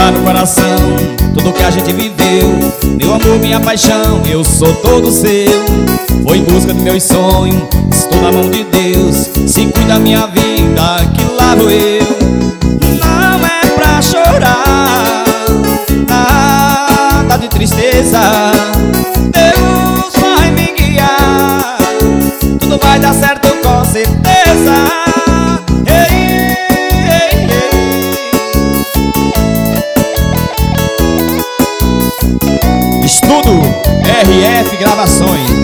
levar no coração tudo que a gente viveu. Meu amor, minha paixão, eu sou todo seu. Vou em busca dos meus sonhos, estou na mão de Deus. Se cuida minha vida, que lá vou eu. Não é pra chorar, nada de tristeza. Deus vai me guiar, tudo vai dar certo com certeza. Ei, ei, ei. Estudo RF Gravações.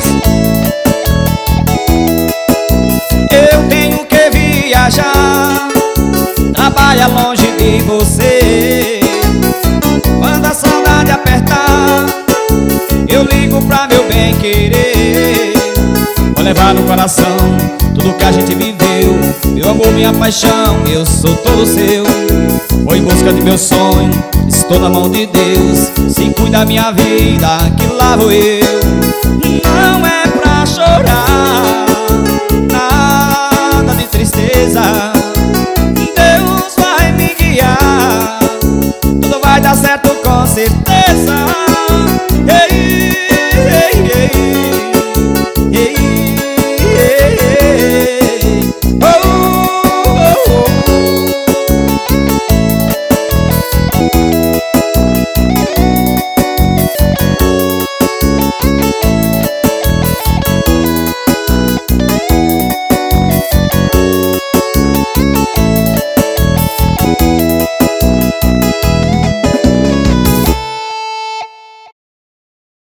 Eu tenho que viajar, trabalha longe de você. Quando a saudade apertar, eu ligo pra meu bem querer. Vou levar no coração tudo que a gente viveu. Meu amor, minha paixão, eu sou todo seu. Vou em busca de meu sonho, estou na mão de Deus. Se cuida minha vida, que lá vou eu. Não é pra chorar, nada de tristeza. Deus vai me guiar, tudo vai dar certo com certeza. Ei, ei, ei.